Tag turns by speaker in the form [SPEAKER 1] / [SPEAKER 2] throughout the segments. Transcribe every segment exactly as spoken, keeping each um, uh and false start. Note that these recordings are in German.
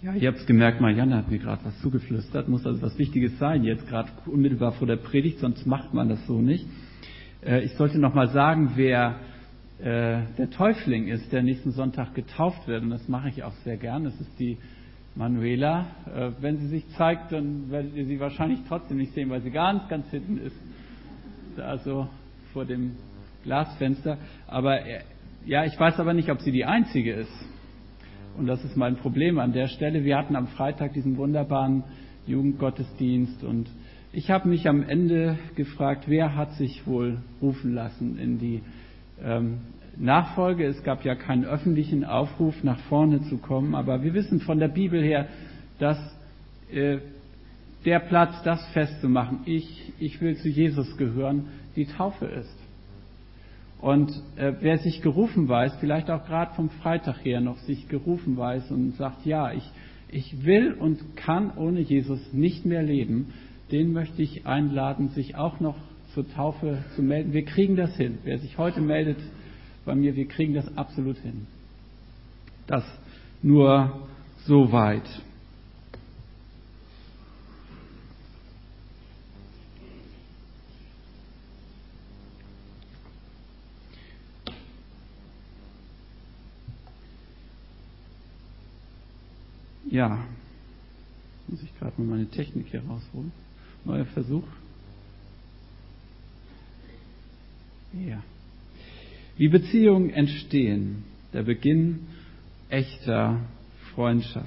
[SPEAKER 1] Ja, ihr habt es gemerkt, Marianne hat mir gerade was zugeflüstert. Muss also was Wichtiges sein, jetzt gerade unmittelbar vor der Predigt, sonst macht man das so nicht. Äh, ich sollte noch mal sagen, wer äh, der Täufling ist, der nächsten Sonntag getauft wird. Und das mache ich auch sehr gern. Das ist die Manuela. Äh, wenn sie sich zeigt, dann werdet ihr sie wahrscheinlich trotzdem nicht sehen, weil sie ganz, ganz hinten ist. Also vor dem Glasfenster. Aber äh, ja, ich weiß aber nicht, ob sie die Einzige ist. Und das ist mein Problem an der Stelle. Wir hatten am Freitag diesen wunderbaren Jugendgottesdienst und ich habe mich am Ende gefragt, wer hat sich wohl rufen lassen in die ähm, Nachfolge. Es gab ja keinen öffentlichen Aufruf, nach vorne zu kommen, aber wir wissen von der Bibel her, dass äh, der Platz, das festzumachen, ich, ich will zu Jesus gehören, die Taufe ist. Und äh, wer sich gerufen weiß, vielleicht auch gerade vom Freitag her noch sich gerufen weiß und sagt, ja, ich, ich will und kann ohne Jesus nicht mehr leben, den möchte ich einladen, sich auch noch zur Taufe zu melden. Wir kriegen das hin. Wer sich heute meldet bei mir, wir kriegen das absolut hin. Das nur so weit. Ja, muss ich gerade mal meine Technik hier rausholen. Neuer Versuch. Ja. Wie Beziehungen entstehen, der Beginn echter Freundschaft.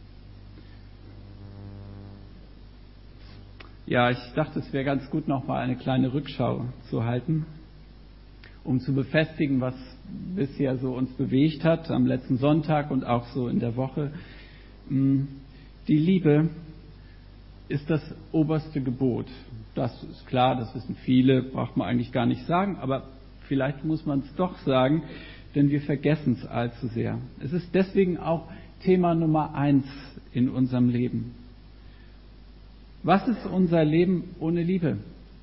[SPEAKER 1] Ja, ich dachte, es wäre ganz gut, noch mal eine kleine Rückschau zu halten, um zu befestigen, was bisher so uns bewegt hat am letzten Sonntag und auch so in der Woche. Die Liebe ist das oberste Gebot. Das ist klar, das wissen viele, braucht man eigentlich gar nicht sagen, aber vielleicht muss man es doch sagen, denn wir vergessen es allzu sehr. Es ist deswegen auch Thema Nummer eins in unserem Leben. Was ist unser Leben ohne Liebe?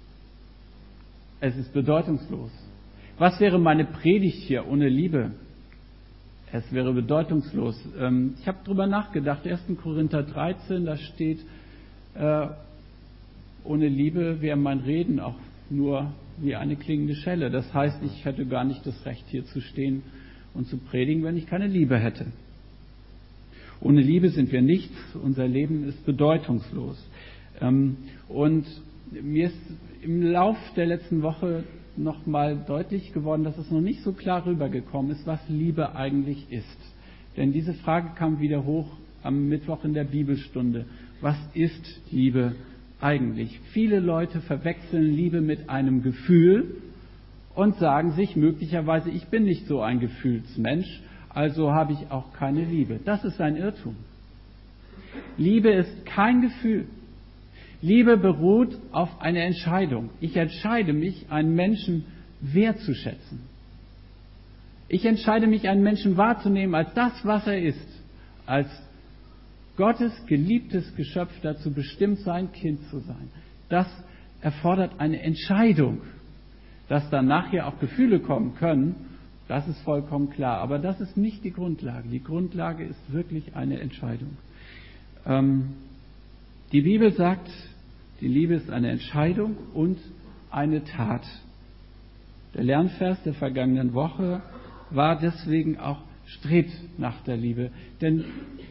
[SPEAKER 1] Es ist bedeutungslos. Was wäre meine Predigt hier ohne Liebe? Es wäre bedeutungslos. Ich habe darüber nachgedacht, erster Korinther dreizehn, da steht, äh, ohne Liebe wäre mein Reden auch nur wie eine klingende Schelle. Das heißt, ich hätte gar nicht das Recht, hier zu stehen und zu predigen, wenn ich keine Liebe hätte. Ohne Liebe sind wir nichts, unser Leben ist bedeutungslos. Ähm, und mir ist im Lauf der letzten Woche noch mal deutlich geworden, dass es noch nicht so klar rübergekommen ist, was Liebe eigentlich ist. Denn diese Frage kam wieder hoch am Mittwoch in der Bibelstunde. Was ist Liebe eigentlich? Viele Leute verwechseln Liebe mit einem Gefühl und sagen sich möglicherweise, ich bin nicht so ein Gefühlsmensch, also habe ich auch keine Liebe. Das ist ein Irrtum. Liebe ist kein Gefühl. Liebe beruht auf einer Entscheidung. Ich entscheide mich, einen Menschen wertzuschätzen. Ich entscheide mich, einen Menschen wahrzunehmen als das, was er ist. Als Gottes geliebtes Geschöpf, dazu bestimmt, sein Kind zu sein. Das erfordert eine Entscheidung. Dass dann nachher auch Gefühle kommen können, das ist vollkommen klar. Aber das ist nicht die Grundlage. Die Grundlage ist wirklich eine Entscheidung. Ähm, Die Bibel sagt, die Liebe ist eine Entscheidung und eine Tat. Der Lernvers der vergangenen Woche war deswegen auch strebt nach der Liebe. Denn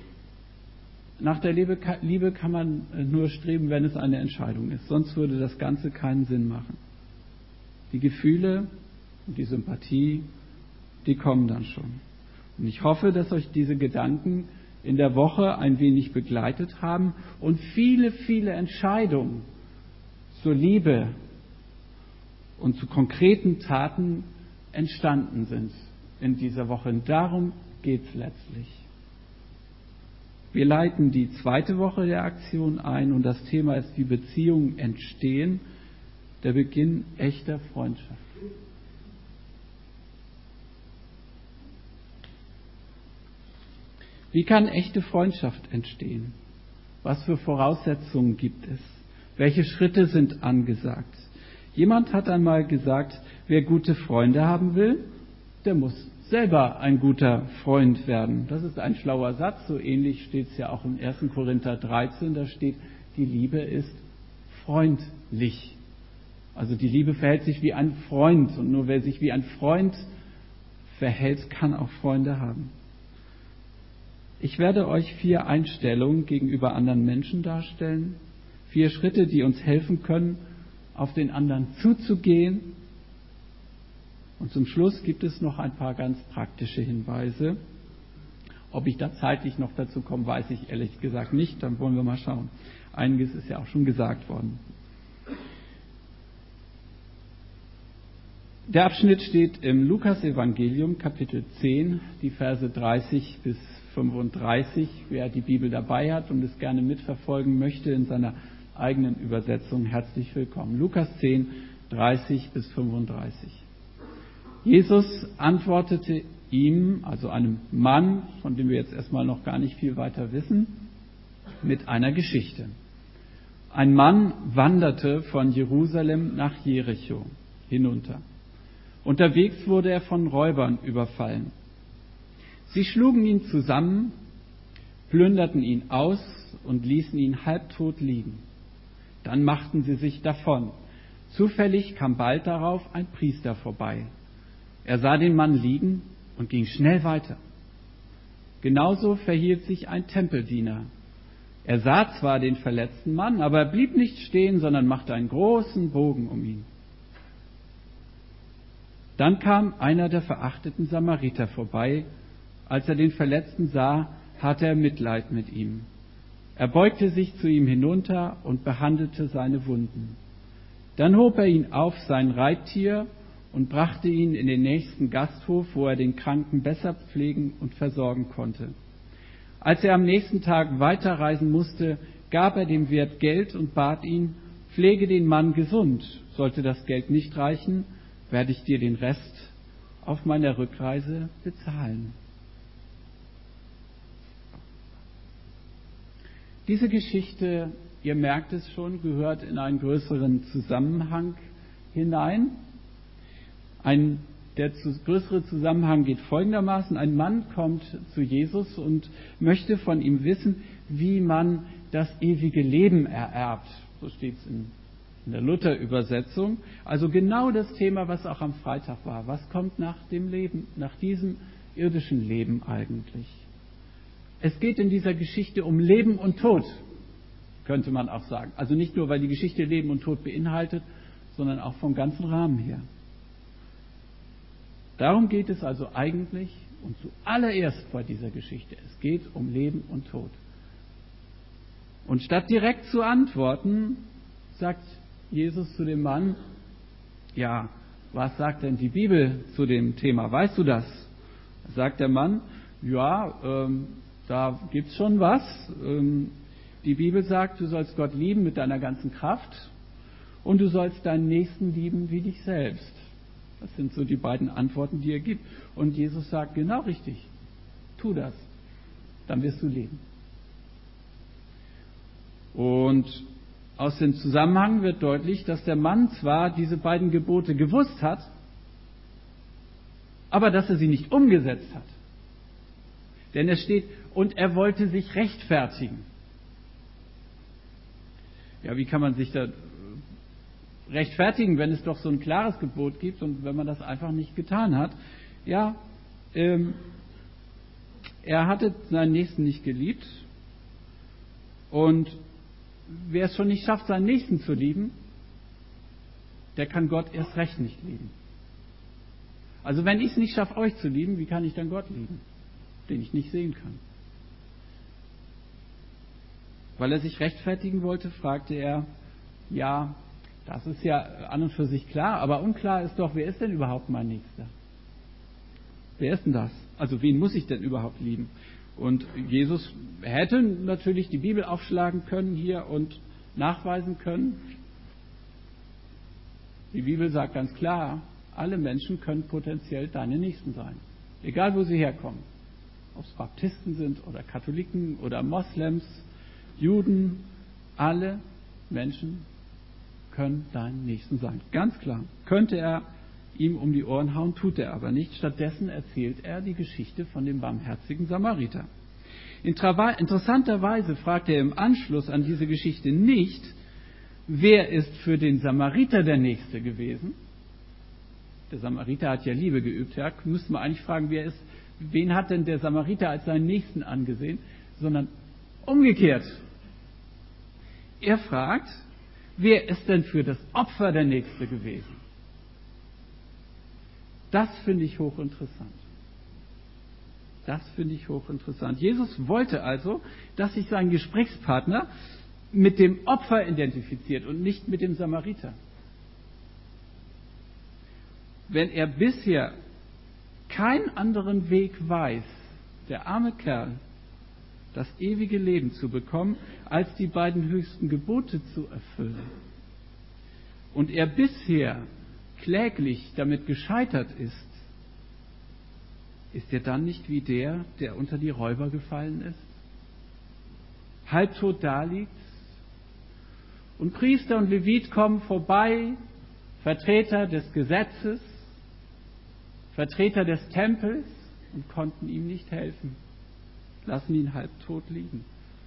[SPEAKER 1] nach der Liebe, Liebe kann man nur streben, wenn es eine Entscheidung ist. Sonst würde das Ganze keinen Sinn machen. Die Gefühle und die Sympathie, die kommen dann schon. Und ich hoffe, dass euch diese Gedanken in der Woche ein wenig begleitet haben und viele, viele Entscheidungen zur Liebe und zu konkreten Taten entstanden sind in dieser Woche. Und darum geht es letztlich. Wir leiten die zweite Woche der Aktion ein und das Thema ist, wie Beziehungen entstehen, der Beginn echter Freundschaft. Wie kann echte Freundschaft entstehen? Was für Voraussetzungen gibt es? Welche Schritte sind angesagt? Jemand hat einmal gesagt, wer gute Freunde haben will, der muss selber ein guter Freund werden. Das ist ein schlauer Satz, so ähnlich steht es ja auch im ersten Korinther dreizehn, da steht, die Liebe ist freundlich. Also die Liebe verhält sich wie ein Freund und nur wer sich wie ein Freund verhält, kann auch Freunde haben. Ich werde euch vier Einstellungen gegenüber anderen Menschen darstellen, vier Schritte, die uns helfen können, auf den anderen zuzugehen. Und zum Schluss gibt es noch ein paar ganz praktische Hinweise. Ob ich da zeitlich noch dazu komme, weiß ich ehrlich gesagt nicht. Dann wollen wir mal schauen. Einiges ist ja auch schon gesagt worden. Der Abschnitt steht im Lukas-Evangelium, Kapitel zehn, die Verse dreißig bis fünfunddreißig. Wer die Bibel dabei hat und es gerne mitverfolgen möchte in seiner eigenen Übersetzung, herzlich willkommen. Lukas zehn, dreißig bis fünfunddreißig. Jesus antwortete ihm, also einem Mann, von dem wir jetzt erstmal noch gar nicht viel weiter wissen, mit einer Geschichte. Ein Mann wanderte von Jerusalem nach Jericho hinunter. Unterwegs wurde er von Räubern überfallen. Sie schlugen ihn zusammen, plünderten ihn aus und ließen ihn halbtot liegen. Dann machten sie sich davon. Zufällig kam bald darauf ein Priester vorbei. Er sah den Mann liegen und ging schnell weiter. Genauso verhielt sich ein Tempeldiener. Er sah zwar den verletzten Mann, aber er blieb nicht stehen, sondern machte einen großen Bogen um ihn. Dann kam einer der verachteten Samariter vorbei. Als er den Verletzten sah, hatte er Mitleid mit ihm. Er beugte sich zu ihm hinunter und behandelte seine Wunden. Dann hob er ihn auf sein Reittier und brachte ihn in den nächsten Gasthof, wo er den Kranken besser pflegen und versorgen konnte. Als er am nächsten Tag weiterreisen musste, gab er dem Wirt Geld und bat ihn, pflege den Mann gesund. Sollte das Geld nicht reichen, werde ich dir den Rest auf meiner Rückreise bezahlen. Diese Geschichte, ihr merkt es schon, gehört in einen größeren Zusammenhang hinein. Ein, der zu, größere Zusammenhang geht folgendermaßen. Ein Mann kommt zu Jesus und möchte von ihm wissen, wie man das ewige Leben ererbt. So steht es in, in der Luther-Übersetzung. Also genau das Thema, was auch am Freitag war. Was kommt nach dem Leben, nach diesem irdischen Leben eigentlich? Es geht in dieser Geschichte um Leben und Tod, könnte man auch sagen. Also nicht nur, weil die Geschichte Leben und Tod beinhaltet, sondern auch vom ganzen Rahmen her. Darum geht es also eigentlich und zuallererst bei dieser Geschichte. Es geht um Leben und Tod. Und statt direkt zu antworten, sagt Jesus zu dem Mann, ja, was sagt denn die Bibel zu dem Thema? Weißt du das? Sagt der Mann, ja, ähm, da gibt's schon was. Ähm, die Bibel sagt, du sollst Gott lieben mit deiner ganzen Kraft und du sollst deinen Nächsten lieben wie dich selbst. Das sind so die beiden Antworten, die er gibt. Und Jesus sagt, genau richtig, tu das, dann wirst du leben. Und aus dem Zusammenhang wird deutlich, dass der Mann zwar diese beiden Gebote gewusst hat, aber dass er sie nicht umgesetzt hat. Denn es steht, und er wollte sich rechtfertigen. Ja, wie kann man sich da rechtfertigen, wenn es doch so ein klares Gebot gibt und wenn man das einfach nicht getan hat? Ja, ähm, er hatte seinen Nächsten nicht geliebt und wer es schon nicht schafft, seinen Nächsten zu lieben, der kann Gott erst recht nicht lieben. Also wenn ich es nicht schaffe, euch zu lieben, wie kann ich dann Gott lieben, den ich nicht sehen kann? Weil er sich rechtfertigen wollte, fragte er, ja, das ist ja an und für sich klar, aber unklar ist doch, wer ist denn überhaupt mein Nächster? Wer ist denn das? Also wen muss ich denn überhaupt lieben? Und Jesus hätte natürlich die Bibel aufschlagen können hier und nachweisen können. Die Bibel sagt ganz klar, alle Menschen können potenziell deine Nächsten sein. Egal, wo sie herkommen. Ob es Baptisten sind oder Katholiken oder Moslems, Juden, alle Menschen können dein Nächsten sein. Ganz klar. Könnte er ihm um die Ohren hauen, tut er aber nicht. Stattdessen erzählt er die Geschichte von dem barmherzigen Samariter. Interessanterweise fragt er im Anschluss an diese Geschichte nicht, wer ist für den Samariter der Nächste gewesen? Der Samariter hat ja Liebe geübt. Ja, müssten wir eigentlich fragen, wer ist, wen hat denn der Samariter als seinen Nächsten angesehen? Sondern umgekehrt. Er fragt, wer ist denn für das Opfer der Nächste gewesen? Das finde ich hochinteressant. Das finde ich hochinteressant. Jesus wollte also, dass sich sein Gesprächspartner mit dem Opfer identifiziert und nicht mit dem Samariter. Wenn er bisher keinen anderen Weg weiß, der arme Kerl, das ewige Leben zu bekommen, als die beiden höchsten Gebote zu erfüllen, und er bisher kläglich damit gescheitert ist, ist er dann nicht wie der, der unter die Räuber gefallen ist, halbtot daliegt, und Priester und Levit kommen vorbei, Vertreter des Gesetzes, Vertreter des Tempels, und konnten ihm nicht helfen, lassen ihn halbtot liegen.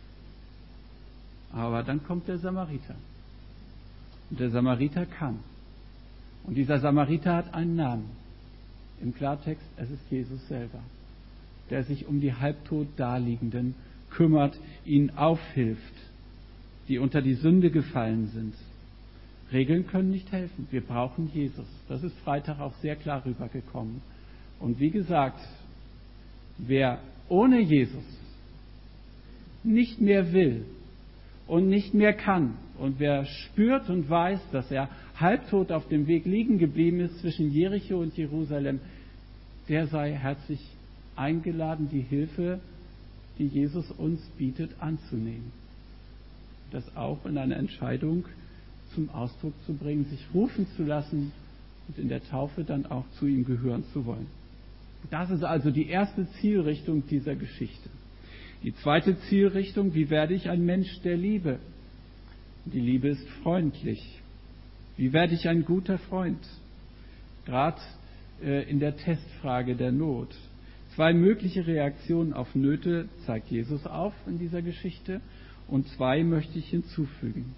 [SPEAKER 1] Aber dann kommt der Samariter. Und der Samariter kann. Und dieser Samariter hat einen Namen. Im Klartext, es ist Jesus selber, der sich um die halbtot Daliegenden kümmert, ihnen aufhilft, die unter die Sünde gefallen sind. Regeln können nicht helfen. Wir brauchen Jesus. Das ist Freitag auch sehr klar rübergekommen. Und wie gesagt, wer ohne Jesus nicht mehr will und nicht mehr kann, und wer spürt und weiß, dass er halbtot auf dem Weg liegen geblieben ist zwischen Jericho und Jerusalem, der sei herzlich eingeladen, die Hilfe, die Jesus uns bietet, anzunehmen. Das auch in einer Entscheidung zum Ausdruck zu bringen, sich rufen zu lassen und in der Taufe dann auch zu ihm gehören zu wollen. Das ist also die erste Zielrichtung dieser Geschichte. Die zweite Zielrichtung, wie werde ich ein Mensch der Liebe? Die Liebe ist freundlich. Wie werde ich ein guter Freund? Gerade äh, in der Testfrage der Not. Zwei mögliche Reaktionen auf Nöte zeigt Jesus auf in dieser Geschichte, und zwei möchte ich hinzufügen.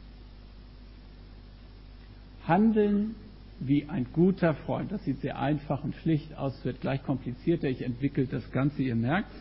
[SPEAKER 1] Handeln wie ein guter Freund. Das sieht sehr einfach und schlicht aus, wird gleich komplizierter. Ich entwickle das Ganze, ihr merkt's.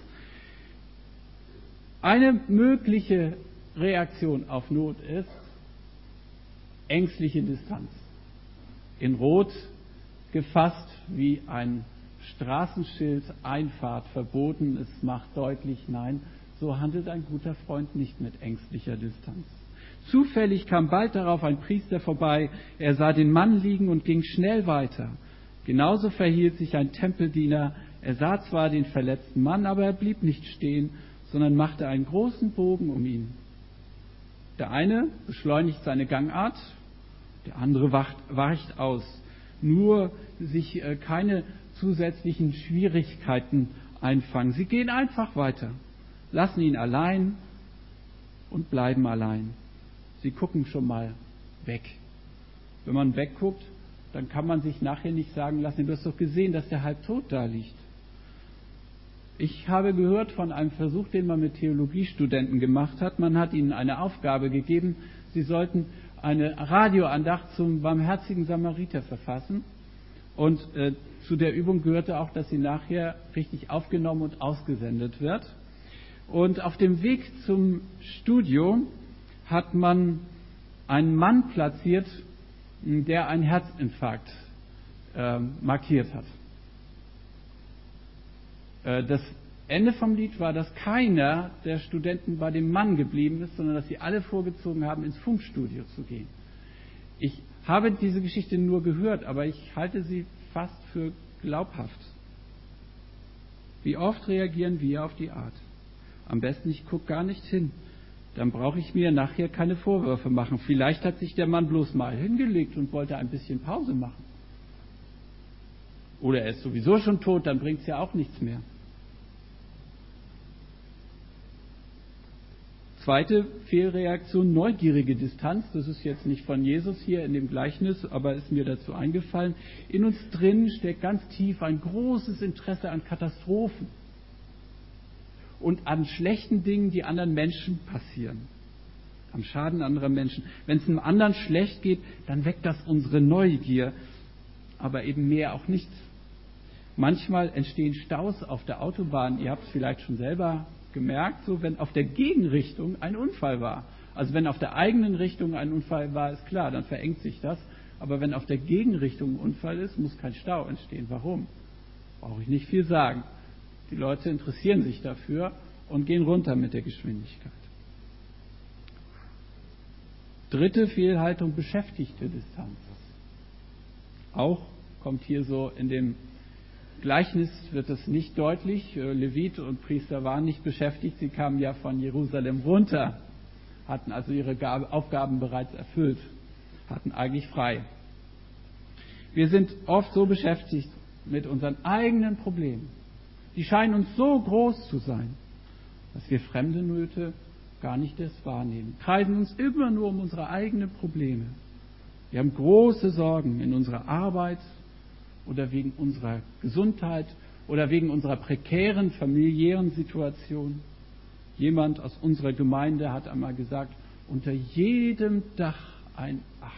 [SPEAKER 1] Eine mögliche Reaktion auf Not ist ängstliche Distanz. In Rot gefasst wie ein Straßenschild, Einfahrt verboten. Es macht deutlich, nein, so handelt ein guter Freund nicht mit ängstlicher Distanz. Zufällig kam bald darauf ein Priester vorbei. Er sah den Mann liegen und ging schnell weiter. Genauso verhielt sich ein Tempeldiener. Er sah zwar den verletzten Mann, aber er blieb nicht stehen, sondern machte einen großen Bogen um ihn. Der eine beschleunigt seine Gangart, der andere wacht, weicht aus. Nur sich äh, keine zusätzlichen Schwierigkeiten einfangen. Sie gehen einfach weiter, lassen ihn allein und bleiben allein. Sie gucken schon mal weg. Wenn man wegguckt, dann kann man sich nachher nicht sagen lassen, du hast doch gesehen, dass der halbtot da liegt. Ich habe gehört von einem Versuch, den man mit Theologiestudenten gemacht hat. Man hat ihnen eine Aufgabe gegeben, sie sollten eine Radioandacht zum barmherzigen Samariter verfassen. Und äh, zu der Übung gehörte auch, dass sie nachher richtig aufgenommen und ausgesendet wird. Und auf dem Weg zum Studio hat man einen Mann platziert, der einen Herzinfarkt äh, markiert hat. Äh, das Ende vom Lied war, dass keiner der Studenten bei dem Mann geblieben ist, sondern dass sie alle vorgezogen haben, ins Funkstudio zu gehen. Ich habe diese Geschichte nur gehört, aber ich halte sie fast für glaubhaft. Wie oft reagieren wir auf die Art? Am besten, ich gucke gar nicht hin. Dann brauche ich mir nachher keine Vorwürfe machen. Vielleicht hat sich der Mann bloß mal hingelegt und wollte ein bisschen Pause machen. Oder er ist sowieso schon tot, dann bringt es ja auch nichts mehr. Zweite Fehlreaktion, neugierige Distanz. Das ist jetzt nicht von Jesus hier in dem Gleichnis, aber ist mir dazu eingefallen. In uns drin steckt ganz tief ein großes Interesse an Katastrophen und an schlechten Dingen, die anderen Menschen passieren, am Schaden anderer Menschen. Wenn es einem anderen schlecht geht, dann weckt das unsere Neugier, aber eben mehr auch nicht. Manchmal entstehen Staus auf der Autobahn. Ihr habt es vielleicht schon selber gemerkt, so wenn auf der Gegenrichtung ein Unfall war. Also wenn auf der eigenen Richtung ein Unfall war, ist klar, dann verengt sich das. Aber wenn auf der Gegenrichtung ein Unfall ist, muss kein Stau entstehen. Warum? Brauche ich nicht viel sagen. Die Leute interessieren sich dafür und gehen runter mit der Geschwindigkeit. Dritte Fehlhaltung, beschäftigte Distanz. Auch kommt hier so in dem Gleichnis wird es nicht deutlich. Levit und Priester waren nicht beschäftigt. Sie kamen ja von Jerusalem runter, hatten also ihre Aufgaben bereits erfüllt, hatten eigentlich frei. Wir sind oft so beschäftigt mit unseren eigenen Problemen. Die scheinen uns so groß zu sein, dass wir fremde Nöte gar nicht erst wahrnehmen. Kreisen uns immer nur um unsere eigenen Probleme. Wir haben große Sorgen in unserer Arbeit, oder wegen unserer Gesundheit oder wegen unserer prekären familiären Situation. Jemand aus unserer Gemeinde hat einmal gesagt, unter jedem Dach ein Ach.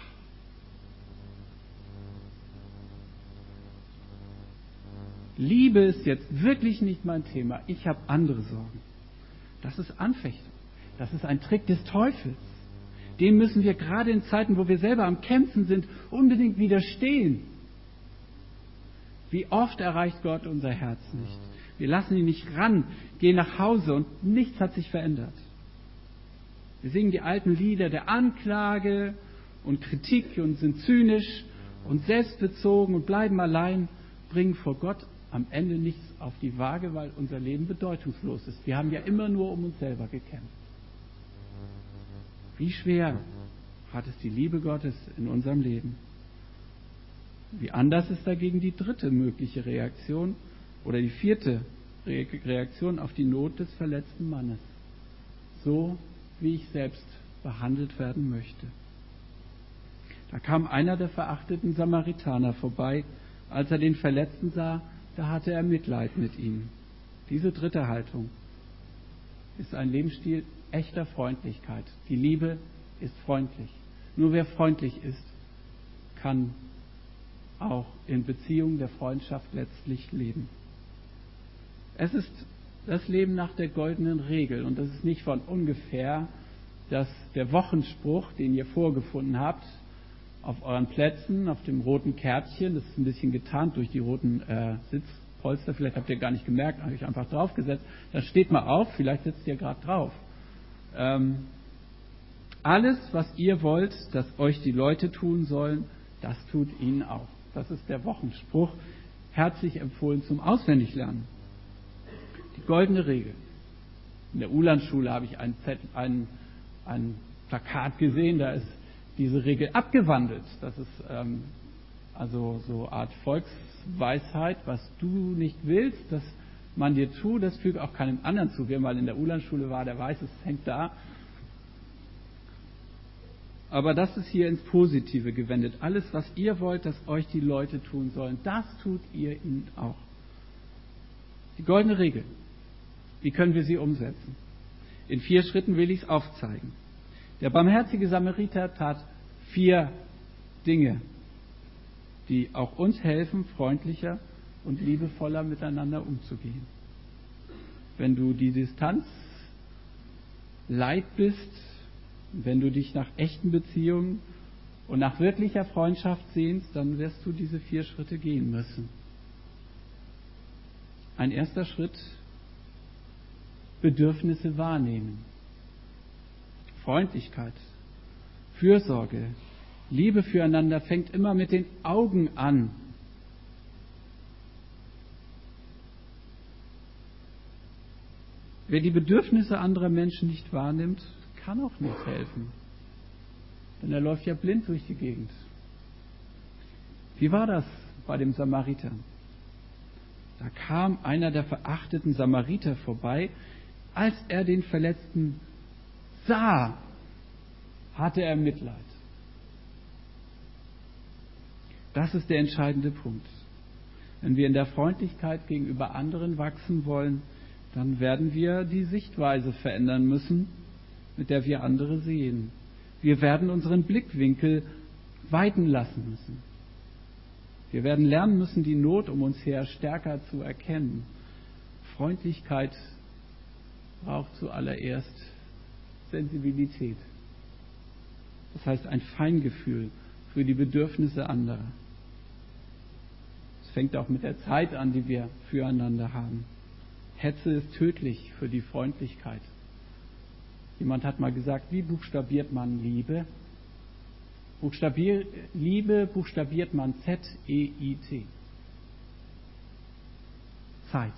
[SPEAKER 1] Liebe ist jetzt wirklich nicht mein Thema. Ich habe andere Sorgen. Das ist Anfechtung. Das ist ein Trick des Teufels. Dem müssen wir gerade in Zeiten, wo wir selber am Kämpfen sind, unbedingt widerstehen. Wie oft erreicht Gott unser Herz nicht? Wir lassen ihn nicht ran, gehen nach Hause und nichts hat sich verändert. Wir singen die alten Lieder der Anklage und Kritik und sind zynisch und selbstbezogen und bleiben allein, bringen vor Gott am Ende nichts auf die Waage, weil unser Leben bedeutungslos ist. Wir haben ja immer nur um uns selber gekämpft. Wie schwer hat es die Liebe Gottes in unserem Leben? Wie anders ist dagegen die dritte mögliche Reaktion oder die vierte Reaktion auf die Not des verletzten Mannes. So wie ich selbst behandelt werden möchte. Da kam einer der verachteten Samaritaner vorbei. Als er den Verletzten sah, da hatte er Mitleid mit ihm. Diese dritte Haltung ist ein Lebensstil echter Freundlichkeit. Die Liebe ist freundlich. Nur wer freundlich ist, kann auch in Beziehung der Freundschaft letztlich leben. Es ist das Leben nach der goldenen Regel und das ist nicht von ungefähr, dass der Wochenspruch, den ihr vorgefunden habt, auf euren Plätzen, auf dem roten Kärtchen, das ist ein bisschen getarnt durch die roten äh, Sitzpolster, vielleicht habt ihr gar nicht gemerkt, habe ich einfach draufgesetzt, da steht mal auf, vielleicht sitzt ihr gerade drauf. Ähm, alles, was ihr wollt, dass euch die Leute tun sollen, das tut ihnen auch. Das ist der Wochenspruch, herzlich empfohlen zum Auswendiglernen. Die goldene Regel. In der Ulandschule habe ich ein, Zettel, ein, ein Plakat gesehen, da ist diese Regel abgewandelt. Das ist ähm, also so eine Art Volksweisheit, was du nicht willst, dass man dir tut, das fügt auch keinem anderen zu. Wer mal in der Ulandschule war, der weiß, es hängt da. Aber das ist hier ins Positive gewendet. Alles, was ihr wollt, dass euch die Leute tun sollen, das tut ihr ihnen auch. Die goldene Regel. Wie können wir sie umsetzen? In vier Schritten will ich es aufzeigen. Der barmherzige Samariter tat vier Dinge, die auch uns helfen, freundlicher und liebevoller miteinander umzugehen. Wenn du die Distanz leid bist, wenn du dich nach echten Beziehungen und nach wirklicher Freundschaft sehnst, dann wirst du diese vier Schritte gehen müssen. Ein erster Schritt: Bedürfnisse wahrnehmen. Freundlichkeit, Fürsorge, Liebe füreinander fängt immer mit den Augen an. Wer die Bedürfnisse anderer Menschen nicht wahrnimmt, kann auch nicht helfen. Denn er läuft ja blind durch die Gegend. Wie war das bei dem Samariter? Da kam einer der verachteten Samariter vorbei. Als er den Verletzten sah, hatte er Mitleid. Das ist der entscheidende Punkt. Wenn wir in der Freundlichkeit gegenüber anderen wachsen wollen, dann werden wir die Sichtweise verändern müssen, mit der wir andere sehen. Wir werden unseren Blickwinkel weiten lassen müssen. Wir werden lernen müssen, die Not um uns her stärker zu erkennen. Freundlichkeit braucht zuallererst Sensibilität. Das heißt ein Feingefühl für die Bedürfnisse anderer. Es fängt auch mit der Zeit an, die wir füreinander haben. Hetze ist tödlich für die Freundlichkeit. Jemand hat mal gesagt, wie buchstabiert man Liebe? Buchstabier, Liebe buchstabiert man Z E I T. Zeit.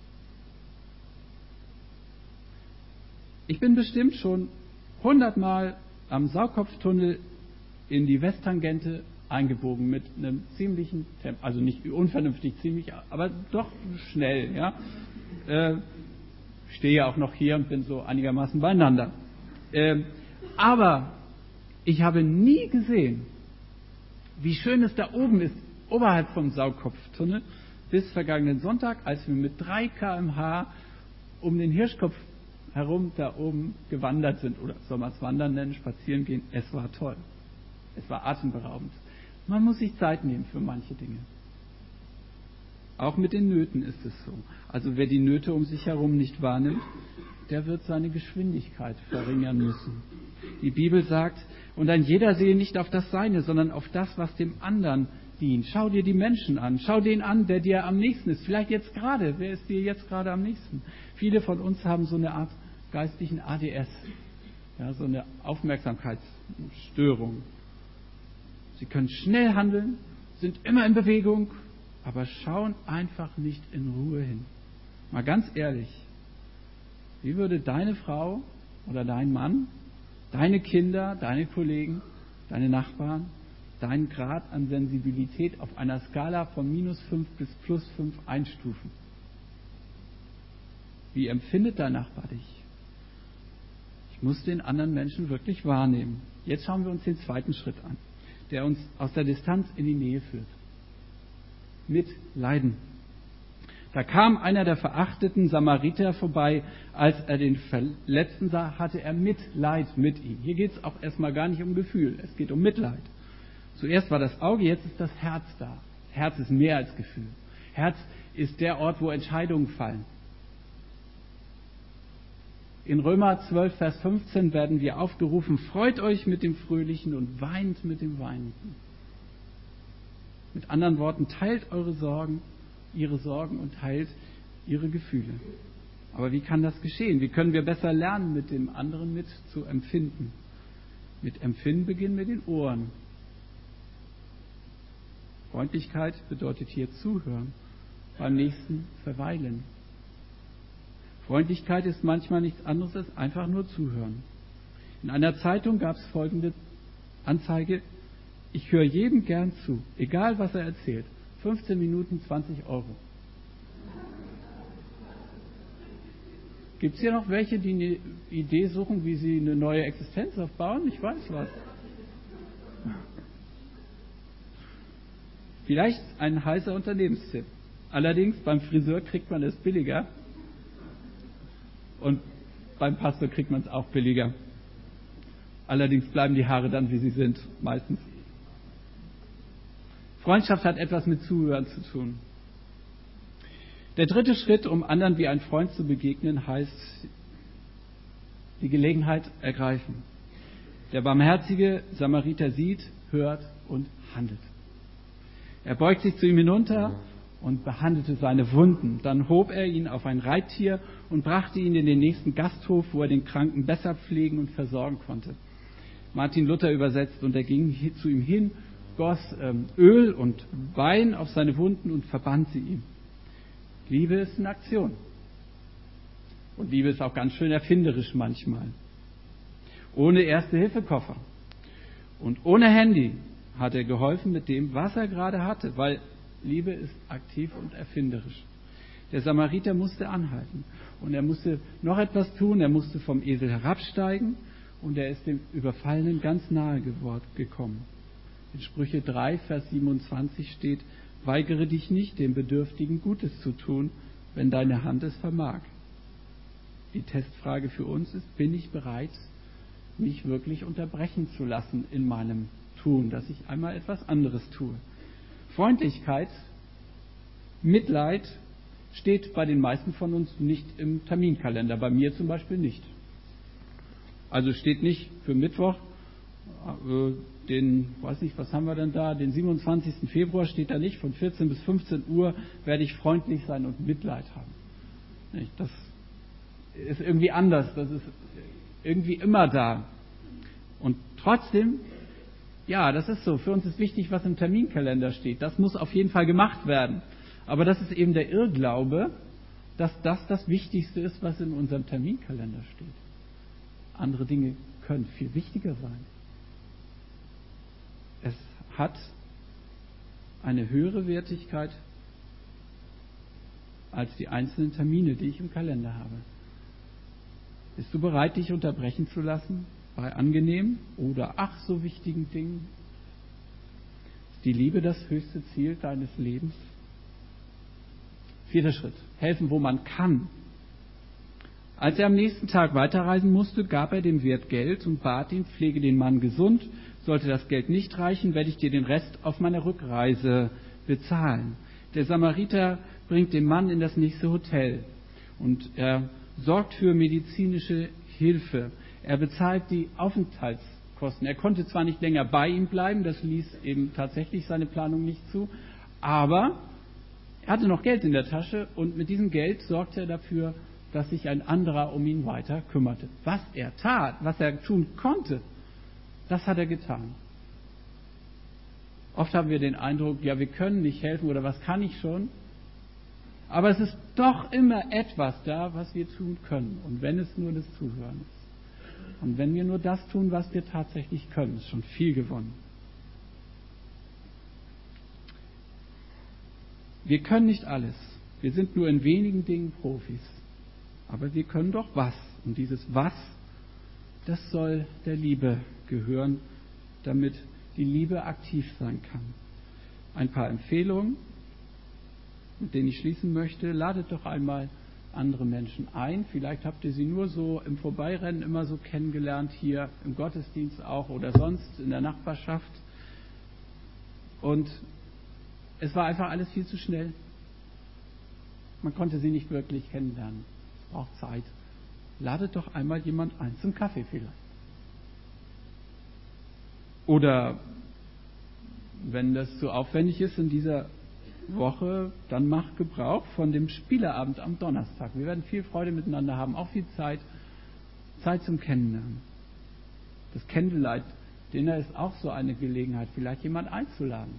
[SPEAKER 1] Ich bin bestimmt schon hundertmal am Sauerkopftunnel in die Westtangente eingebogen mit einem ziemlichen Tempo, also nicht unvernünftig ziemlich, aber doch schnell. Ja, äh, stehe ja auch noch hier und bin so einigermaßen beieinander. Äh, aber ich habe nie gesehen, wie schön es da oben ist, oberhalb vom Sauerkopftunnel, bis vergangenen Sonntag, als wir mit drei Kilometer pro Stunde um den Hirschkopf herum da oben gewandert sind, oder soll man es Wandern nennen, spazieren gehen. Es war toll. Es war atemberaubend. Man muss sich Zeit nehmen für manche Dinge. Auch mit den Nöten ist es so. Also wer die Nöte um sich herum nicht wahrnimmt, der wird seine Geschwindigkeit verringern müssen. Die Bibel sagt, und ein jeder sehe nicht auf das Seine, sondern auf das, was dem anderen dient. Schau dir die Menschen an. Schau den an, der dir am nächsten ist. Vielleicht jetzt gerade. Wer ist dir jetzt gerade am nächsten? Viele von uns haben so eine Art geistlichen A D S. Ja, so eine Aufmerksamkeitsstörung. Sie können schnell handeln, sind immer in Bewegung, aber schauen einfach nicht in Ruhe hin. Mal ganz ehrlich, wie würde deine Frau oder dein Mann, deine Kinder, deine Kollegen, deine Nachbarn, deinen Grad an Sensibilität auf einer Skala von minus fünf bis plus fünf einstufen? Wie empfindet dein Nachbar dich? Ich muss den anderen Menschen wirklich wahrnehmen. Jetzt schauen wir uns den zweiten Schritt an, der uns aus der Distanz in die Nähe führt. Mitleiden. Da kam einer der verachteten Samariter vorbei. Als er den Verletzten sah, hatte er Mitleid mit ihm. Hier geht es auch erstmal gar nicht um Gefühl, es geht um Mitleid. Zuerst war das Auge, jetzt ist das Herz da. Herz ist mehr als Gefühl. Herz ist der Ort, wo Entscheidungen fallen. In Römer zwölf, Vers fünfzehn werden wir aufgerufen, freut euch mit dem Fröhlichen und weint mit dem Weinenden. Mit anderen Worten, teilt eure Sorgen, ihre Sorgen und teilt ihre Gefühle. Aber wie kann das geschehen? Wie können wir besser lernen, mit dem anderen mit zu empfinden? Mit Empfinden beginnen wir den Ohren. Freundlichkeit bedeutet hier zuhören, beim Nächsten verweilen. Freundlichkeit ist manchmal nichts anderes als einfach nur zuhören. In einer Zeitung gab es folgende Anzeige: Ich höre jedem gern zu, egal was er erzählt. fünfzehn Minuten, zwanzig Euro. Gibt es hier noch welche, die eine Idee suchen, wie sie eine neue Existenz aufbauen? Ich weiß was. Vielleicht ein heißer Unternehmenstipp. Allerdings, beim Friseur kriegt man es billiger. Und beim Pastor kriegt man es auch billiger. Allerdings bleiben die Haare dann, wie sie sind, meistens. Freundschaft hat etwas mit Zuhören zu tun. Der dritte Schritt, um anderen wie ein Freund zu begegnen, heißt die Gelegenheit ergreifen. Der barmherzige Samariter sieht, hört und handelt. Er beugt sich zu ihm hinunter und behandelte seine Wunden. Dann hob er ihn auf ein Reittier und brachte ihn in den nächsten Gasthof, wo er den Kranken besser pflegen und versorgen konnte. Martin Luther übersetzt: Und er ging zu ihm hin, goss ähm, Öl und Wein auf seine Wunden und verband sie ihm. Liebe ist eine Aktion. Und Liebe ist auch ganz schön erfinderisch manchmal. Ohne Erste-Hilfe-Koffer und ohne Handy hat er geholfen mit dem, was er gerade hatte, weil Liebe ist aktiv und erfinderisch. Der Samariter musste anhalten und er musste noch etwas tun. Er musste vom Esel herabsteigen und er ist dem Überfallenen ganz nahe gekommen. In Sprüche drei, Vers siebenundzwanzig steht: Weigere dich nicht, dem Bedürftigen Gutes zu tun, wenn deine Hand es vermag. Die Testfrage für uns ist: Bin ich bereit, mich wirklich unterbrechen zu lassen in meinem Tun, dass ich einmal etwas anderes tue? Freundlichkeit, Mitleid steht bei den meisten von uns nicht im Terminkalender, bei mir zum Beispiel nicht. Also steht nicht für Mittwoch, äh, den, weiß nicht, was haben wir denn da, den siebenundzwanzigsten Februar steht da nicht, von vierzehn bis fünfzehn Uhr werde ich freundlich sein und Mitleid haben. Nicht? Das ist irgendwie anders, das ist irgendwie immer da. Und trotzdem, ja, das ist so, für uns ist wichtig, was im Terminkalender steht. Das muss auf jeden Fall gemacht werden. Aber das ist eben der Irrglaube, dass das das Wichtigste ist, was in unserem Terminkalender steht. Andere Dinge können viel wichtiger sein. Es hat eine höhere Wertigkeit als die einzelnen Termine, die ich im Kalender habe. Bist du bereit, dich unterbrechen zu lassen bei angenehmen oder ach so wichtigen Dingen? Ist die Liebe das höchste Ziel deines Lebens? Vierter Schritt: Helfen, wo man kann. Als er am nächsten Tag weiterreisen musste, gab er dem Wirt Geld und bat ihn: Pflege den Mann gesund. Sollte das Geld nicht reichen, werde ich dir den Rest auf meiner Rückreise bezahlen. Der Samariter bringt den Mann in das nächste Hotel und er sorgt für medizinische Hilfe. Er bezahlt die Aufenthaltskosten. Er konnte zwar nicht länger bei ihm bleiben, das ließ eben tatsächlich seine Planung nicht zu, aber er hatte noch Geld in der Tasche und mit diesem Geld sorgte er dafür, dass sich ein anderer um ihn weiter kümmerte. Was er tat, was er tun konnte, das hat er getan. Oft haben wir den Eindruck, ja, wir können nicht helfen oder was kann ich schon? Aber es ist doch immer etwas da, was wir tun können. Und wenn es nur das Zuhören ist. Und wenn wir nur das tun, was wir tatsächlich können, ist schon viel gewonnen. Wir können nicht alles. Wir sind nur in wenigen Dingen Profis. Aber wir können doch was. Und dieses Was, das soll der Liebe gehören, damit die Liebe aktiv sein kann. Ein paar Empfehlungen, mit denen ich schließen möchte. Ladet doch einmal andere Menschen ein. Vielleicht habt ihr sie nur so im Vorbeirennen immer so kennengelernt, hier im Gottesdienst auch oder sonst in der Nachbarschaft. Und es war einfach alles viel zu schnell. Man konnte sie nicht wirklich kennenlernen. Es braucht Zeit. Ladet doch einmal jemand ein, zum Kaffee vielleicht. Oder wenn das zu aufwendig ist in dieser Woche, dann macht Gebrauch von dem Spieleabend am Donnerstag. Wir werden viel Freude miteinander haben, auch viel Zeit, Zeit zum Kennenlernen. Das Candlelight Dinner ist auch so eine Gelegenheit, vielleicht jemand einzuladen.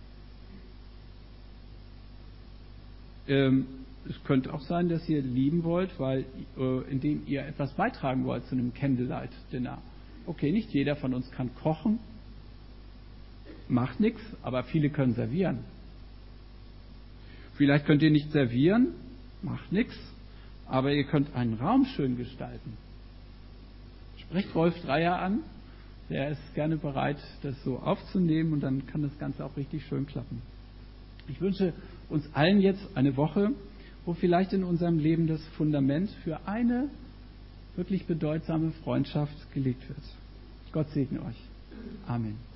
[SPEAKER 1] Ähm, es könnte auch sein, dass ihr lieben wollt, weil äh, indem ihr etwas beitragen wollt zu einem Candlelight Dinner. Okay, nicht jeder von uns kann kochen, macht nichts, aber viele können servieren. Vielleicht könnt ihr nicht servieren, macht nichts, aber ihr könnt einen Raum schön gestalten. Sprecht Rolf Dreier an, der ist gerne bereit, das so aufzunehmen und dann kann das Ganze auch richtig schön klappen. Ich wünsche uns allen jetzt eine Woche, wo vielleicht in unserem Leben das Fundament für eine wirklich bedeutsame Freundschaft gelegt wird. Gott segne euch. Amen.